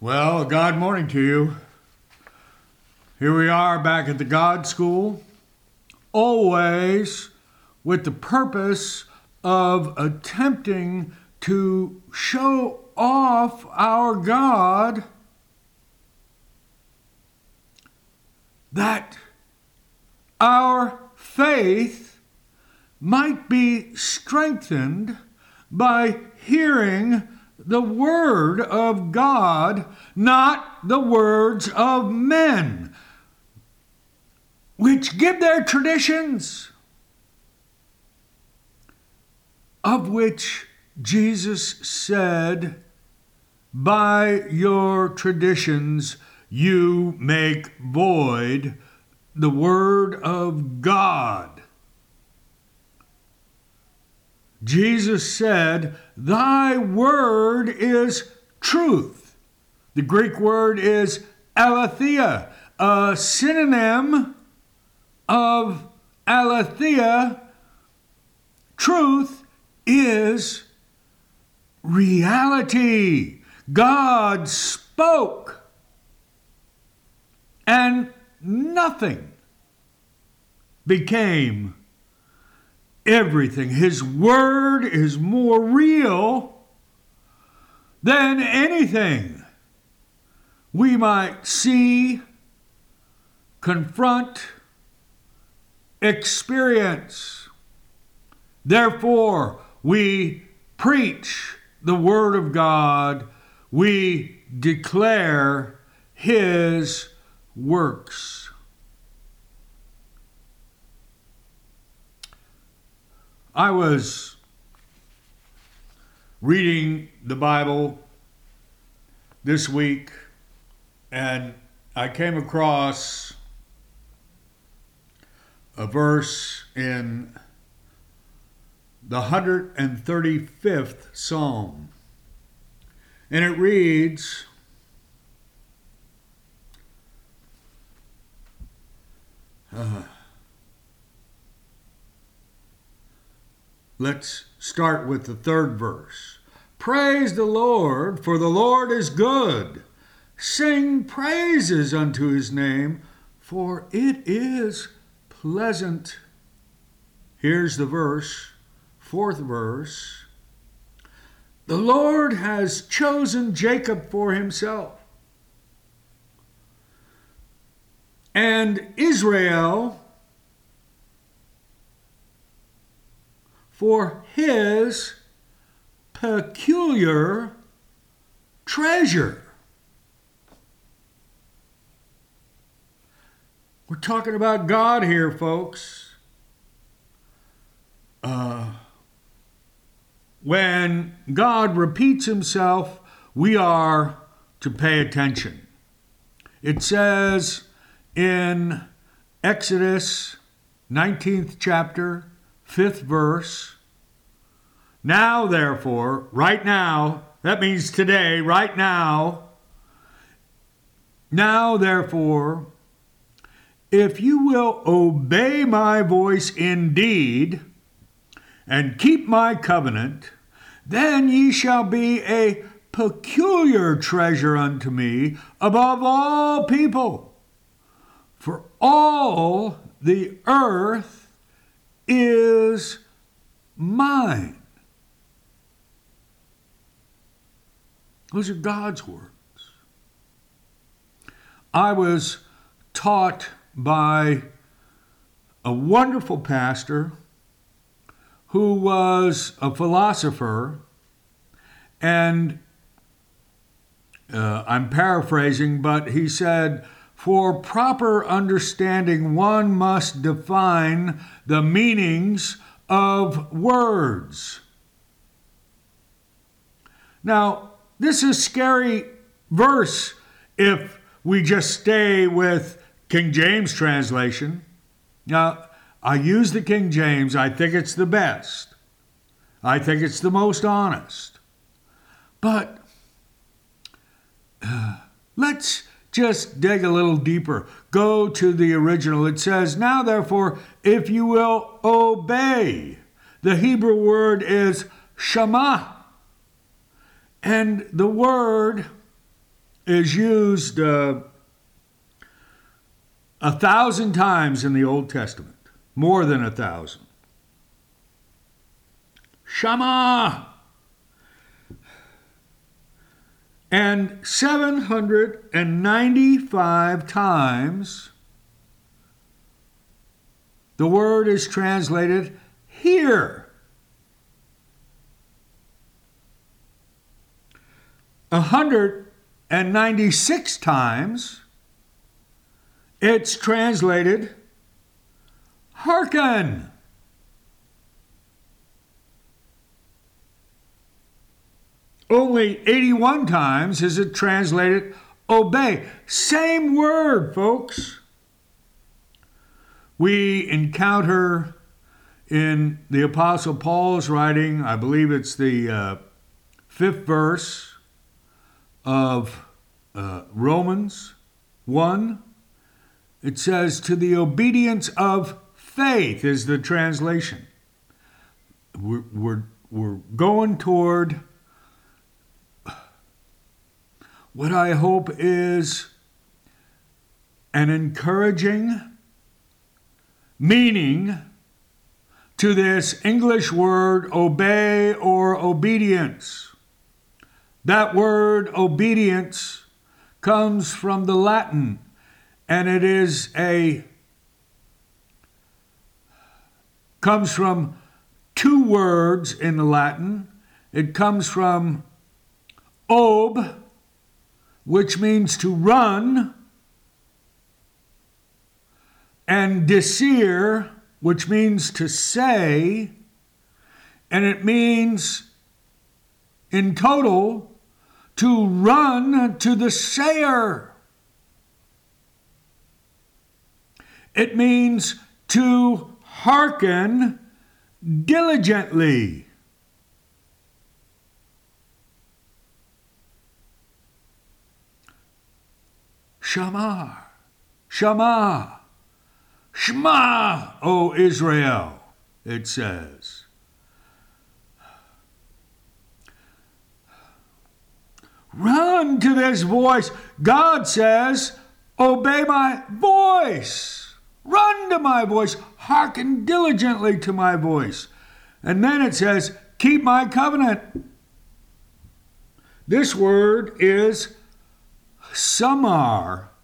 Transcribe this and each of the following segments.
Well, God morning to you. Here we are back at the God School, always with the purpose of attempting to show off our God, that our faith might be strengthened by hearing the word of God, not the words of men, which give their traditions, of which Jesus said, by your traditions you make void the word of God. Jesus said, thy word is truth. The Greek word is aletheia, a synonym of aletheia. Truth is reality. God spoke, and nothing became everything. His word is more real than anything we might see, confront, experience. Therefore, we preach the word of God. We declare his works. I was reading the Bible this week, and I came across a verse in the 135th Psalm. And it reads, let's start with the third verse. Praise the Lord, for the Lord is good. Sing praises unto his name, for it is pleasant. Here's the verse, fourth verse. The Lord has chosen Jacob for himself, and Israel for his peculiar treasure. We're talking about God here, folks. When God repeats himself, we are to pay attention. It says in Exodus 19th chapter, 5th verse, now therefore, right now, that means today, right now, now therefore, if you will obey my voice indeed, and keep my covenant, then ye shall be a peculiar treasure unto me above all people. For all the earth is mine. Those are God's words. I was taught by a wonderful pastor who was a philosopher, and I'm paraphrasing, but he said, for proper understanding, one must define the meanings of words. Now, this is a scary verse if we just stay with King James translation. Now, I use the King James. I think it's the best. I think it's the most honest. But let's just dig a little deeper. Go to the original. It says, now therefore, if you will obey. The Hebrew word is shema. And the word is used 1,000 times in the Old Testament, more than 1,000. Shama. And 795 times the word is translated hear. 196 times it's translated hearken. Only 81 times is it translated obey. Same word, folks. We encounter in the Apostle Paul's writing, I believe it's the 5th verse of Romans 1. It says, to the obedience of faith is the translation. We're going toward what I hope is an encouraging meaning to this English word obey or obedience. That word obedience comes from the Latin, and it comes from two words in the Latin. It comes from ob, which means to run, and dicere, which means to say, and it means in total to run to the sayer. It means to hearken diligently. Shema, Shema, Shema, O Israel, it says. Run to this voice. God says, obey my voice. Run to my voice. Hearken diligently to my voice. And then it says, keep my covenant. This word is samar.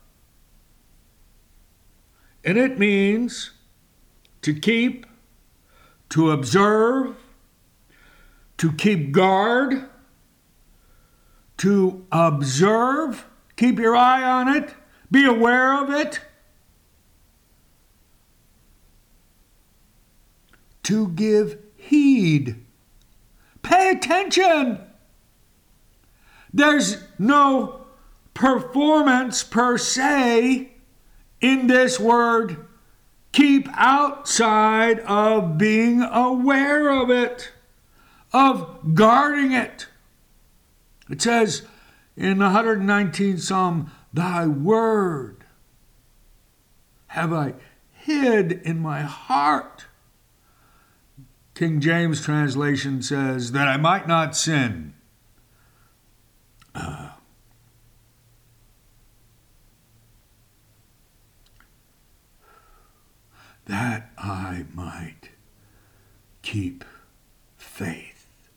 And it means to keep, to observe, to keep guard, to observe, keep your eye on it, be aware of it, to give heed. Pay attention. There's no performance per se in this word. Keep outside of being aware of it, of guarding it. It says in the 119th Psalm, thy word have I hid in my heart. King James translation says, that I might not sin. That I might keep faith.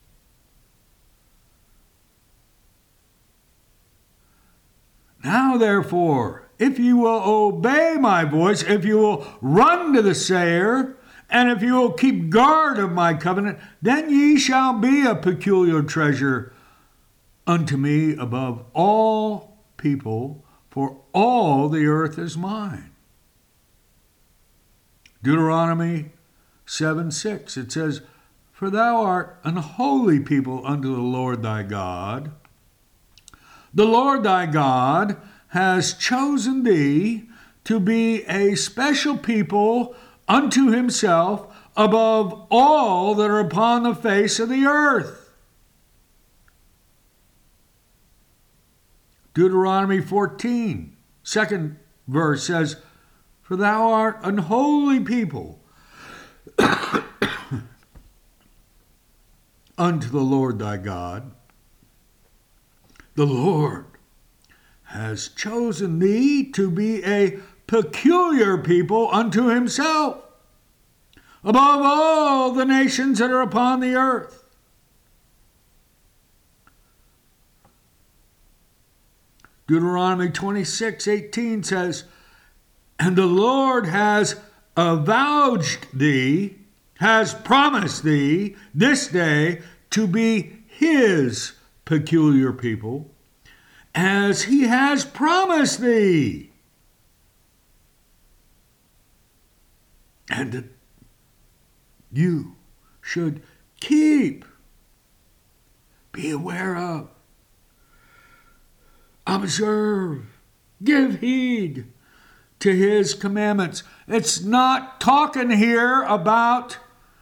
Now, therefore, if you will obey my voice, if you will run to the sayer, and if you will keep guard of my covenant, then ye shall be a peculiar treasure unto me above all people, for all the earth is mine. Deuteronomy 7:6, it says, for thou art an holy people unto the Lord thy God. The Lord thy God has chosen thee to be a special people unto himself above all that are upon the face of the earth. Deuteronomy 14, second verse says, for thou art an holy people unto the Lord thy God. The Lord has chosen thee to be a peculiar people unto himself, above all the nations that are upon the earth. Deuteronomy 26:18 says, and the Lord has avouched thee, has promised thee this day to be his peculiar people, as he has promised thee. And that you should keep, be aware of, observe, give heed to his commandments. It's not talking here about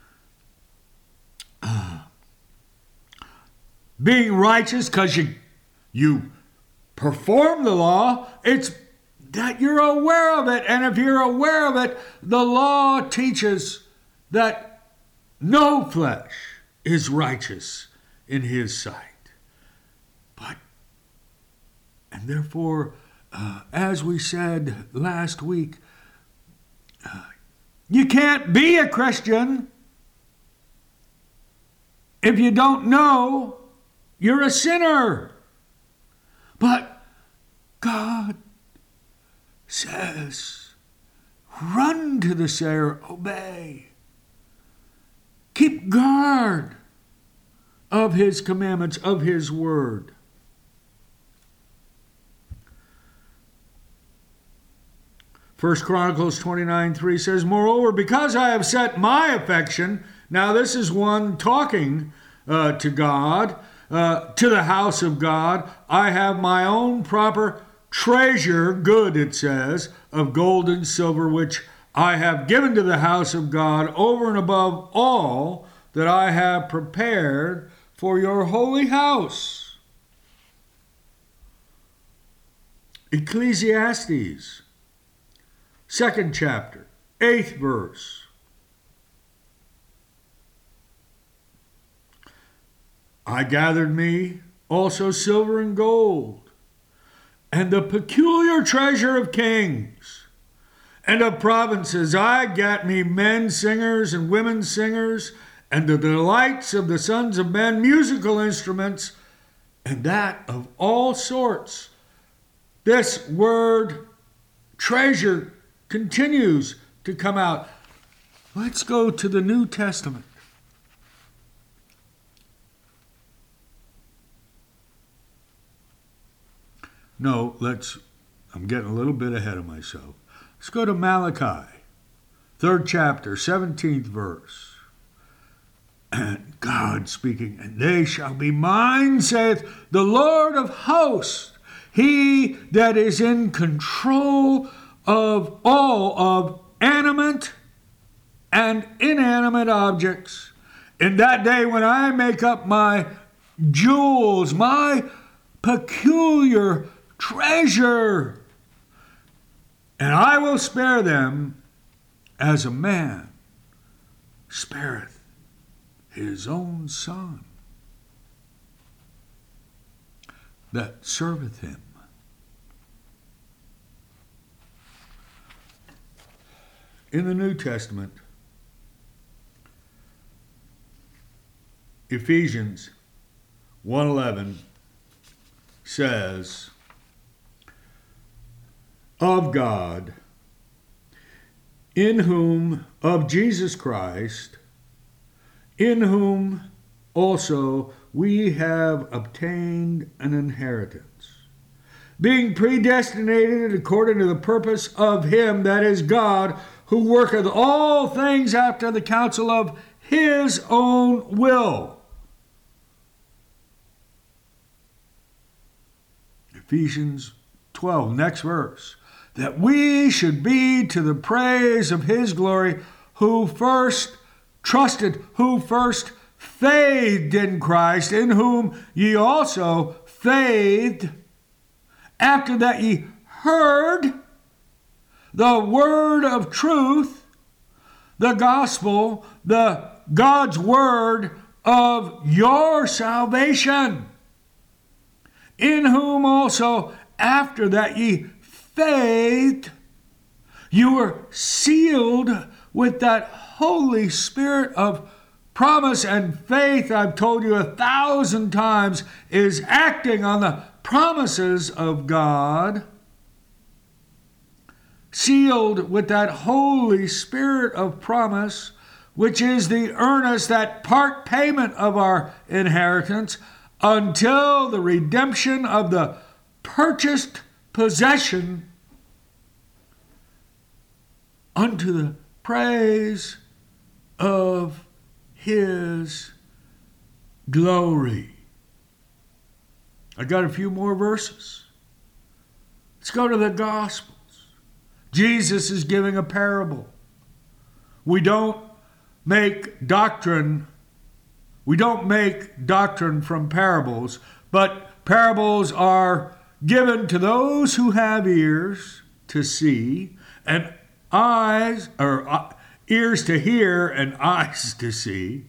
being righteous because you perform the law. It's that you're aware of it. And if you're aware of it, the law teaches that no flesh is righteous in his sight. And therefore, as we said last week, you can't be a Christian if you don't know you're a sinner. But God says, run to the Savior, obey. Keep guard of his commandments, of his word. First Chronicles 29:3 says, moreover, because I have set my affection, now this is one talking to God, to the house of God, I have my own proper treasure, good it says, of gold and silver, which I have given to the house of God over and above all that I have prepared for your holy house. Ecclesiastes 2nd chapter, 8th verse. I gathered me also silver and gold, and the peculiar treasure of kings, and of provinces. I gat me men singers and women singers, and the delights of the sons of men, musical instruments, and that of all sorts. This word treasure continues to come out. Let's go to the New Testament. No, I'm getting a little bit ahead of myself. Let's go to Malachi, 3rd chapter, 17th verse. And God speaking, and they shall be mine, saith the Lord of hosts, he that is in control of all of animate and inanimate objects. In that day when I make up my jewels, my peculiar treasure, and I will spare them as a man spareth his own son that serveth him. In the New Testament, Ephesians 1:11 says, of God, in whom, of Jesus Christ, in whom also we have obtained an inheritance, being predestinated according to the purpose of him that is God, who worketh all things after the counsel of his own will. Ephesians 12, next verse. That we should be to the praise of his glory, who first trusted, who first faithed in Christ, in whom ye also faithed, after that ye heard the word of truth, the gospel, the God's word of your salvation, in whom also after that ye faith, you were sealed with that Holy Spirit of promise. And faith, I've told you 1,000 times, is acting on the promises of God. Sealed with that Holy Spirit of promise, which is the earnest, that part payment of our inheritance, until the redemption of the purchased possession, unto the praise of his glory. I got a few more verses. Let's go to the Gospels. Jesus is giving a parable. We don't make doctrine from parables, but parables are given to those who have ears to see, and ears to hear and eyes to see,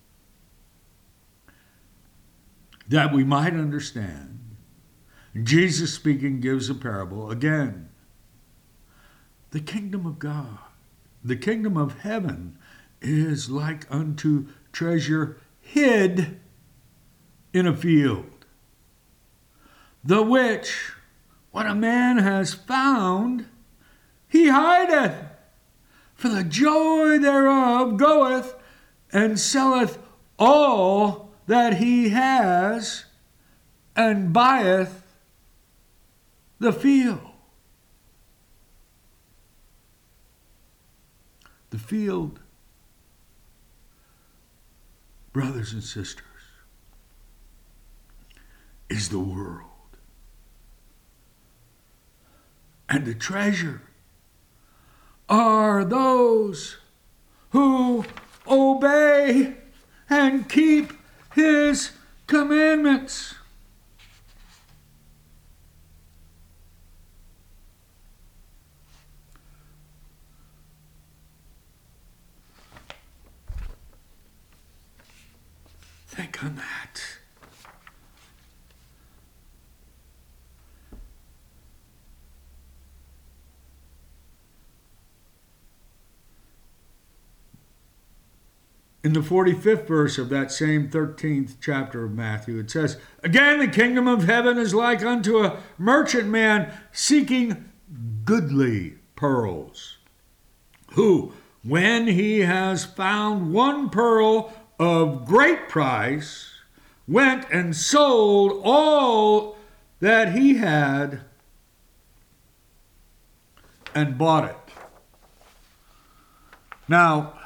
that we might understand. Jesus speaking gives a parable again. The kingdom of God, the kingdom of heaven, is like unto treasure hid in a field, the which, when a man has found, he hideth, for the joy thereof goeth and selleth all that he has, and buyeth the field. The field, brothers and sisters, is the world. And the treasure are those who obey and keep his commandments. Think on that. In the 45th verse of that same 13th chapter of Matthew, it says, "Again, the kingdom of heaven is like unto a merchant man seeking goodly pearls, who, when he has found one pearl of great price, went and sold all that he had and bought it." Now,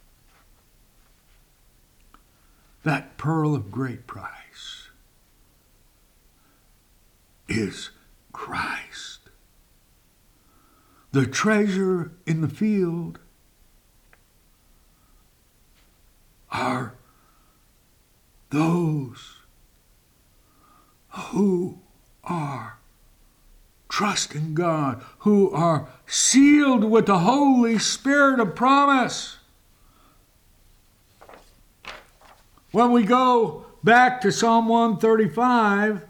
that pearl of great price is Christ. The treasure in the field are those who are trusting God, who are sealed with the Holy Spirit of promise. When we go back to Psalm 135,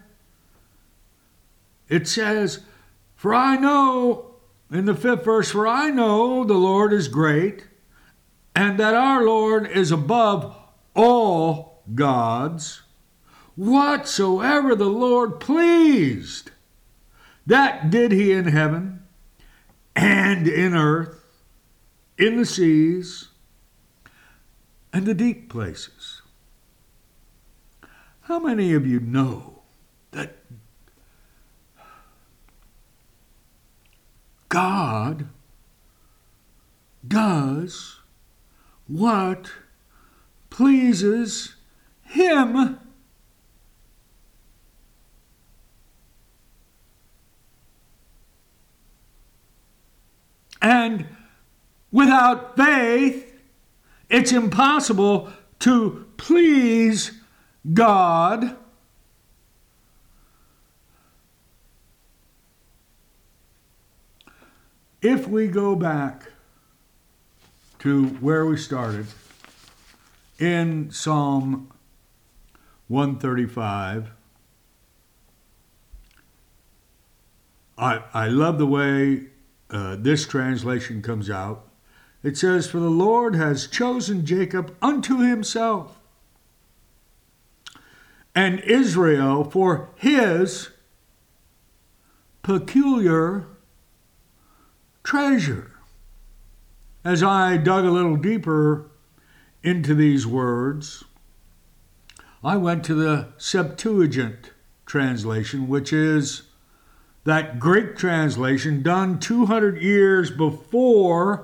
it says, "For I know," in the 5th verse, "For I know the Lord is great, and that our Lord is above all gods. Whatsoever the Lord pleased, that did he in heaven and in earth, in the seas and the deep places." How many of you know that God does what pleases him? And without faith, it's impossible to please God. If we go back to where we started in Psalm 135, I love the way this translation comes out. It says, "For the Lord has chosen Jacob unto himself, and Israel for his peculiar treasure." As I dug a little deeper into these words, I went to the Septuagint translation, which is that Greek translation done 200 years before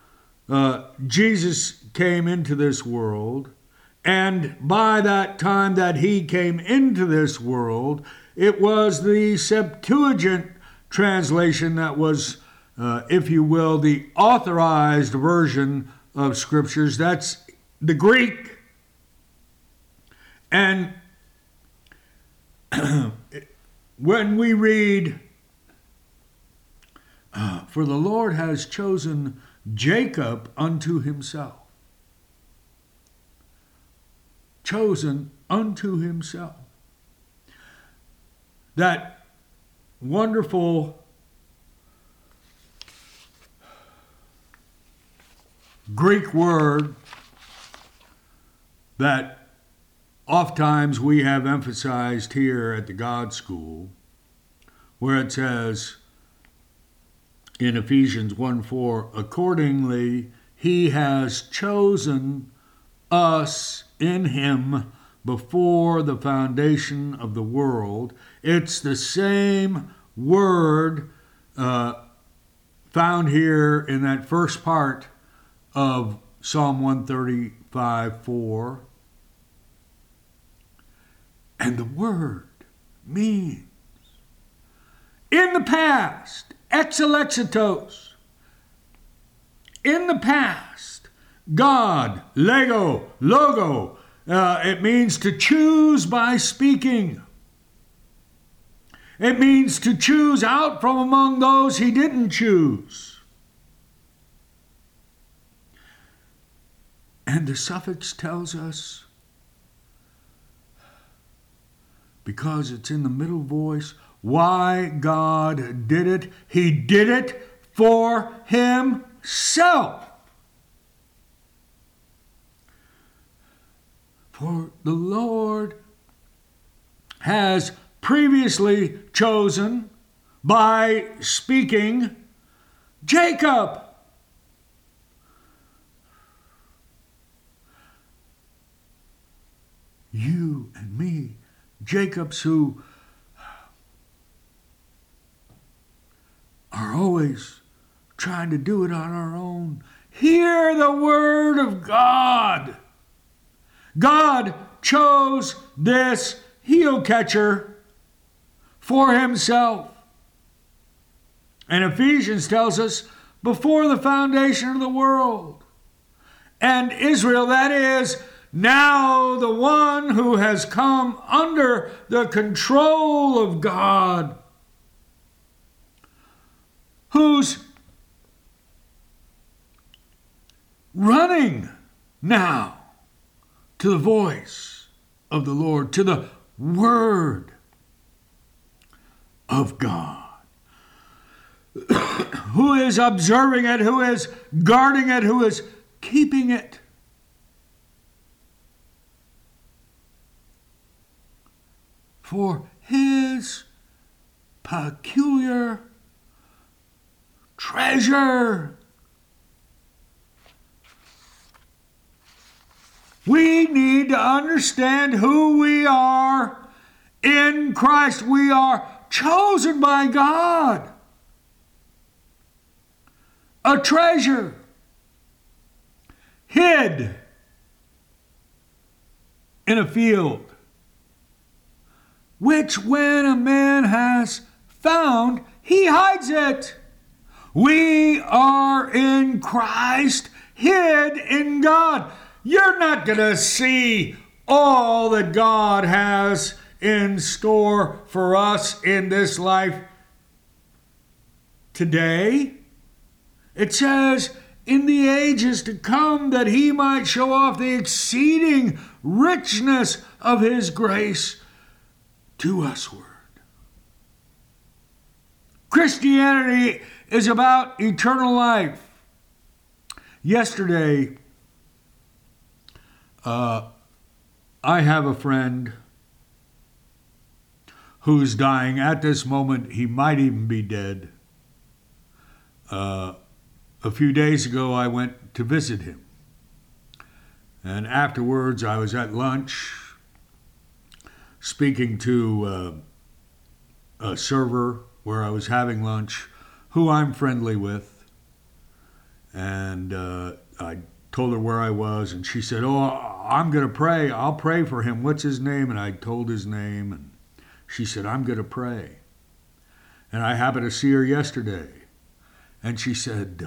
Jesus came into this world. And by that time that he came into this world, it was the Septuagint translation that was, if you will, the authorized version of scriptures. That's the Greek. And when we read, "For the Lord has chosen Jacob unto himself," chosen unto himself, that wonderful Greek word that oftentimes we have emphasized here at the God School, where it says in Ephesians 1:4, "Accordingly, he has chosen us in him before the foundation of the world." It's the same word found here in that first part of Psalm 135:4. And the word means, in the past, exelexitos, in the past, God, logo, it means to choose by speaking. It means to choose out from among those he didn't choose. And the suffix tells us, because it's in the middle voice, why God did it. He did it for himself. For the Lord has previously chosen, by speaking, Jacob. You and me, Jacobs who are always trying to do it on our own. Hear the word of God. God chose this heel catcher for himself. And Ephesians tells us, before the foundation of the world. And Israel, that is, now the one who has come under the control of God, who's running now to the voice of the Lord, to the word of God, who is observing it, who is guarding it, who is keeping it. For his peculiar treasure. We need to understand who we are in Christ. We are chosen by God. A treasure hid in a field, which when a man has found, he hides it. We are in Christ, hid in God. You're not going to see all that God has in store for us in this life today. It says, in the ages to come, that he might show off the exceeding richness of his grace to usward. Christianity is about eternal life. Yesterday, I have a friend who's dying. At this moment, he might even be dead. A few days ago, I went to visit him. And afterwards, I was at lunch speaking to a server where I was having lunch, who I'm friendly with. And I told her where I was, and she said, "Oh, I'm going to pray. I'll pray for him. What's his name?" And I told his name, and she said, "I'm going to pray." And I happened to see her yesterday, and she said,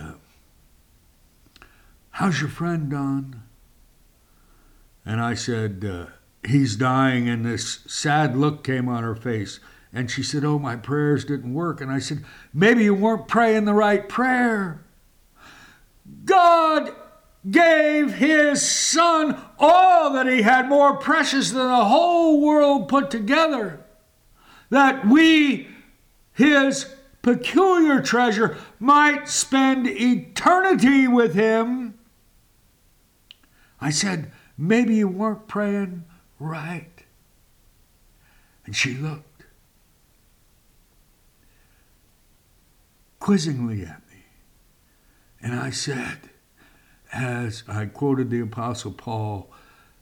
"How's your friend, Don?" And I said, "He's dying," and this sad look came on her face. And she said, "Oh, my prayers didn't work." And I said, "Maybe you weren't praying the right prayer. God gave his son all that he had, more precious than the whole world put together, that we, his peculiar treasure, might spend eternity with him." I said, "Maybe you weren't praying right." And she looked quizzingly at me. And I said, as I quoted the Apostle Paul,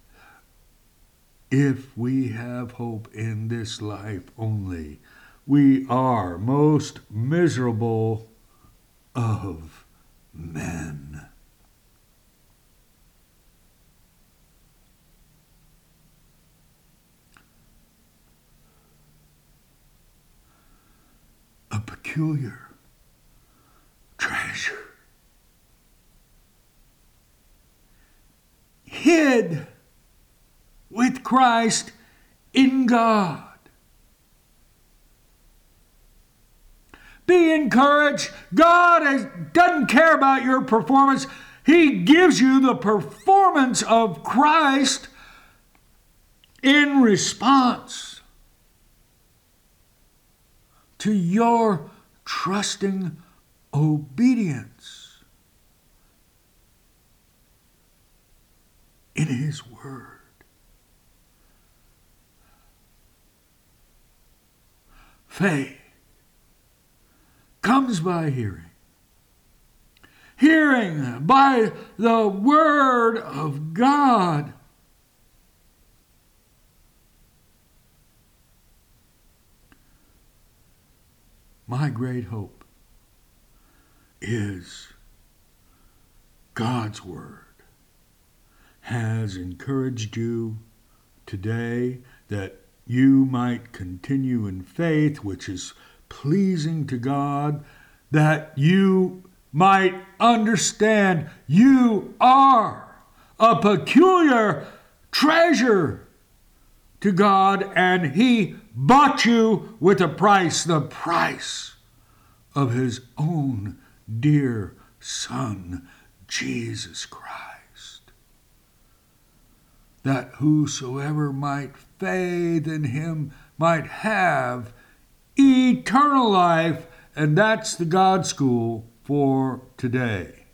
"If we have hope in this life only, we are most miserable of men." A peculiar treasure, hid with Christ in God. Be encouraged. God doesn't care about your performance. He gives you the performance of Christ in response to your trusting obedience in his word. Faith comes by hearing. Hearing by the word of God. My great hope is God's word has encouraged you today that you might continue in faith, which is pleasing to God, that you might understand you are a peculiar treasure to God, and he bought you with a price, the price of his own dear Son, Jesus Christ, that whosoever might faith in him might have eternal life. And that's the God School for today.